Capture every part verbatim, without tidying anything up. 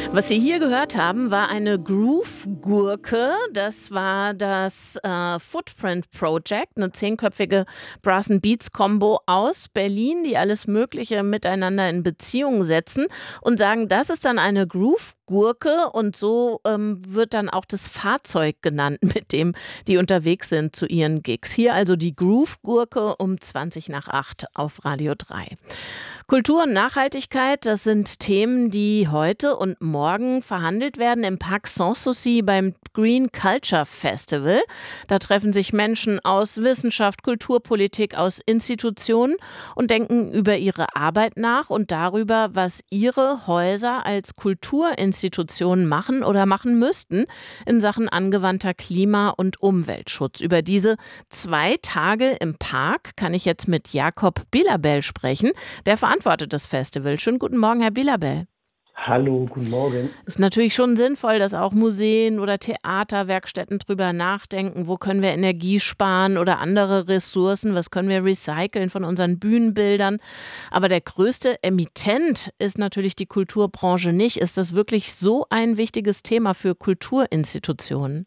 Was Sie hier gehört haben, war eine Groove-Gurke. Das war das äh, Footprint Project, eine zehnköpfige Brass and Beats Combo aus Berlin, die alles Mögliche miteinander in Beziehung setzen und sagen, das ist dann eine Groove-Gurke und so ähm, wird dann auch das Fahrzeug genannt, mit dem die unterwegs sind zu ihren Gigs. Hier also die Groove-Gurke um zwanzig nach acht auf Radio drei. Kultur und Nachhaltigkeit, das sind Themen, die heute und morgen verhandelt werden im Parc Sanssouci beim Green Culture Festival. Da treffen sich Menschen aus Wissenschaft, Kulturpolitik, aus Institutionen und denken über ihre Arbeit nach und darüber, was ihre Häuser als Kulturinstitutionen machen oder machen müssten in Sachen angewandter Klima- und Umweltschutz. Über diese zwei Tage im Park kann ich jetzt mit Jakob Bilabel sprechen, der verantwortlich das Festival. Schönen guten Morgen, Herr Bilabel. Hallo, guten Morgen. Es ist natürlich schon sinnvoll, dass auch Museen oder Theaterwerkstätten drüber nachdenken, wo können wir Energie sparen oder andere Ressourcen, was können wir recyceln von unseren Bühnenbildern. Aber der größte Emittent ist natürlich die Kulturbranche nicht. Ist das wirklich so ein wichtiges Thema für Kulturinstitutionen?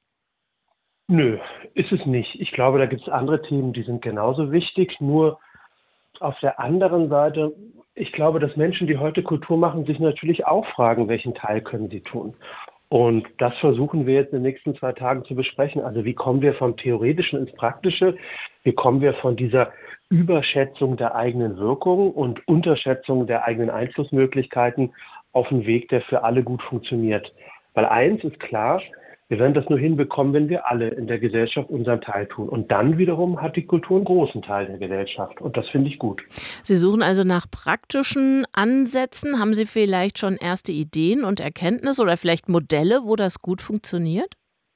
Nö, ist es nicht. Ich glaube, da gibt es andere Themen, die sind genauso wichtig. Nur auf der anderen Seite, ich glaube, dass Menschen, die heute Kultur machen, sich natürlich auch fragen, welchen Teil können sie tun. Und das versuchen wir jetzt in den nächsten zwei Tagen zu besprechen. Also wie kommen wir vom Theoretischen ins Praktische? Wie kommen wir von dieser Überschätzung der eigenen Wirkung und Unterschätzung der eigenen Einflussmöglichkeiten auf einen Weg, der für alle gut funktioniert? Weil eins ist klar, wir werden das nur hinbekommen, wenn wir alle in der Gesellschaft unseren Teil tun. Und dann wiederum hat die Kultur einen großen Teil der Gesellschaft. Und das finde ich gut. Sie suchen also nach praktischen Ansätzen. Haben Sie vielleicht schon erste Ideen und Erkenntnisse oder vielleicht Modelle, wo das gut funktioniert?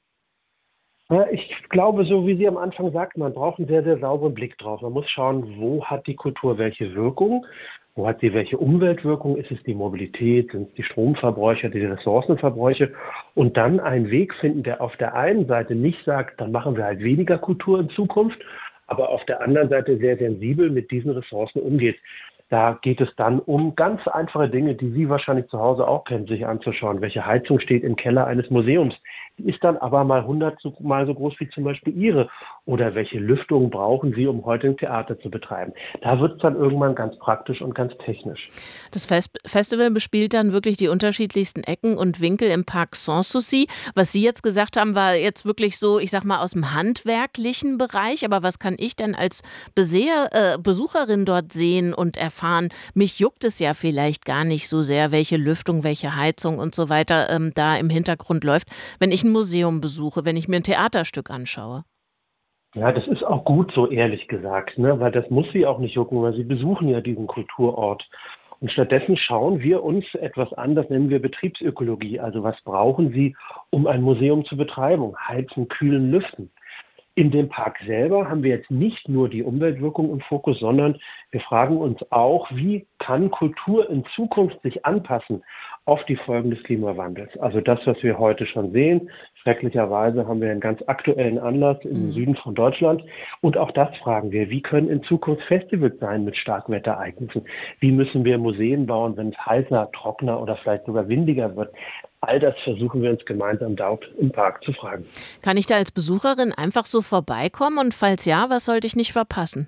Ja, ich glaube, so wie Sie am Anfang sagten, man braucht einen sehr, sehr sauberen Blick drauf. Man muss schauen, wo hat die Kultur welche Wirkung, wo hat sie welche Umweltwirkung, ist es die Mobilität, sind es die Stromverbräuche, die Ressourcenverbräuche und dann einen Weg finden, der auf der einen Seite nicht sagt, dann machen wir halt weniger Kultur in Zukunft, aber auf der anderen Seite sehr sensibel mit diesen Ressourcen umgeht. Da geht es dann um ganz einfache Dinge, die Sie wahrscheinlich zu Hause auch kennen, sich anzuschauen. Welche Heizung steht im Keller eines Museums? Die ist dann aber mal hundert Mal so groß wie zum Beispiel Ihre. Oder welche Lüftung brauchen Sie, um heute ein Theater zu betreiben? Da wird es dann irgendwann ganz praktisch und ganz technisch. Das Fest Festival bespielt dann wirklich die unterschiedlichsten Ecken und Winkel im Parc Sanssouci. Was Sie jetzt gesagt haben, war jetzt wirklich so, ich sag mal, aus dem handwerklichen Bereich. Aber was kann ich denn als Beseher, äh, Besucherin dort sehen und erfahren? Mich juckt es ja vielleicht gar nicht so sehr, welche Lüftung, welche Heizung und so weiter ähm, da im Hintergrund läuft, wenn ich ein Museum besuche, wenn ich mir ein Theaterstück anschaue. Ja, das ist auch gut so, ehrlich gesagt, ne? Weil das muss Sie auch nicht jucken, weil Sie besuchen ja diesen Kulturort. Und stattdessen schauen wir uns etwas an, das nennen wir Betriebsökologie. Also was brauchen Sie, um ein Museum zu betreiben? Heizen, kühlen, lüften. In dem Park selber haben wir jetzt nicht nur die Umweltwirkung im Fokus, sondern wir fragen uns auch, wie kann Kultur in Zukunft sich anpassen auf die Folgen des Klimawandels? Also das, was wir heute schon sehen. Schrecklicherweise haben wir einen ganz aktuellen Anlass im Mhm. Süden von Deutschland. Und auch das fragen wir. Wie können in Zukunft Festivals sein mit Starkwetterereignissen? Wie müssen wir Museen bauen, wenn es heißer, trockener oder vielleicht sogar windiger wird? All das versuchen wir uns gemeinsam dort im Park zu fragen. Kann ich da als Besucherin einfach so vorbeikommen? Und falls ja, was sollte ich nicht verpassen?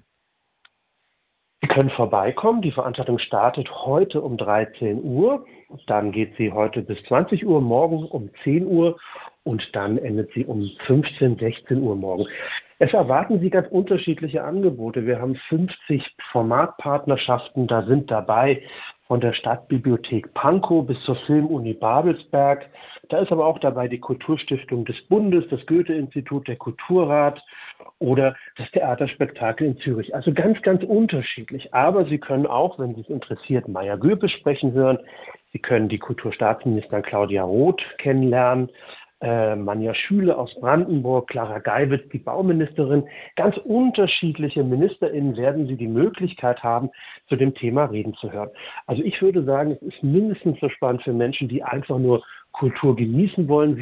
Sie können vorbeikommen. Die Veranstaltung startet heute um dreizehn Uhr. Dann geht sie heute bis zwanzig Uhr, morgen um zehn Uhr und dann endet sie um fünfzehn, sechzehn Uhr morgen. Es erwarten Sie ganz unterschiedliche Angebote. Wir haben fünfzig Formatpartnerschaften, da sind dabei von der Stadtbibliothek Pankow bis zur Filmuni Babelsberg. Da ist aber auch dabei die Kulturstiftung des Bundes, das Goethe-Institut, der Kulturrat oder das Theaterspektakel in Zürich. Also ganz, ganz unterschiedlich. Aber Sie können auch, wenn Sie es interessiert, Maya Göpe sprechen hören. Sie können die Kulturstaatsministerin Claudia Roth kennenlernen, äh, Manja Schüle aus Brandenburg, Clara Geiwitz, die Bauministerin. Ganz unterschiedliche MinisterInnen werden Sie die Möglichkeit haben, zu dem Thema reden zu hören. Also ich würde sagen, es ist mindestens so spannend für Menschen, die einfach nur Kultur genießen wollen, wie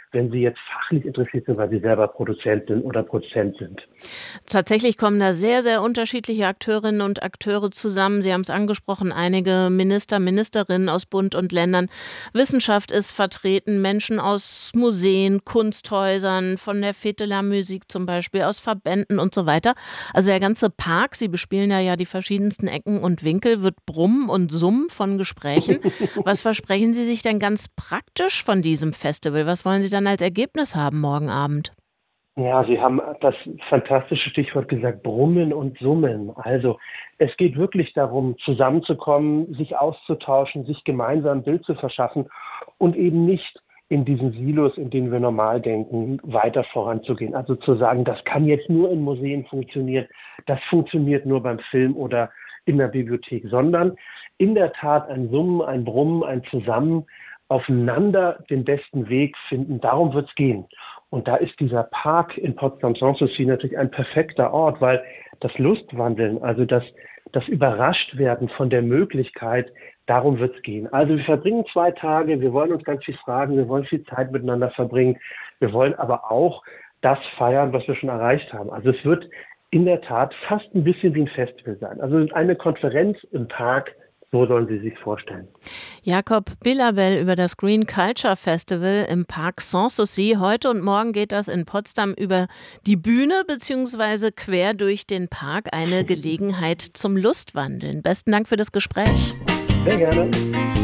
wenn sie jetzt fachlich interessiert sind, weil sie selber Produzentin oder Produzent sind. Tatsächlich kommen da sehr, sehr unterschiedliche Akteurinnen und Akteure zusammen. Sie haben es angesprochen, einige Minister, Ministerinnen aus Bund und Ländern. Wissenschaft ist vertreten, Menschen aus Museen, Kunsthäusern, von der Fête de la Musique zum Beispiel, aus Verbänden und so weiter. Also der ganze Park, Sie bespielen da ja die verschiedensten Ecken und Winkel, wird brummen und summen von Gesprächen. Was versprechen Sie sich denn ganz praktisch von diesem Festival? Was wollen Sie dann als Ergebnis haben morgen Abend? Ja, Sie haben das fantastische Stichwort gesagt, Brummen und Summen. Also es geht wirklich darum, zusammenzukommen, sich auszutauschen, sich gemeinsam ein Bild zu verschaffen und eben nicht in diesen Silos, in denen wir normal denken, weiter voranzugehen. Also zu sagen, das kann jetzt nur in Museen funktionieren, das funktioniert nur beim Film oder in der Bibliothek, sondern in der Tat ein Summen, ein Brummen, ein Zusammen, aufeinander den besten Weg finden. Darum wird es gehen. Und da ist dieser Park in Potsdam-Sanssouci natürlich ein perfekter Ort, weil das Lustwandeln, also das, das Überraschtwerden von der Möglichkeit, darum wird es gehen. Also wir verbringen zwei Tage, wir wollen uns ganz viel fragen, wir wollen viel Zeit miteinander verbringen, wir wollen aber auch das feiern, was wir schon erreicht haben. Also es wird in der Tat fast ein bisschen wie ein Festival sein. Also eine Konferenz im Park, so sollen Sie sich vorstellen. Jakob Bilabel über das Green Culture Festival im Park Sanssouci. Heute und morgen geht das in Potsdam über die Bühne bzw. quer durch den Park. Eine Gelegenheit zum Lustwandeln. Besten Dank für das Gespräch. Sehr gerne.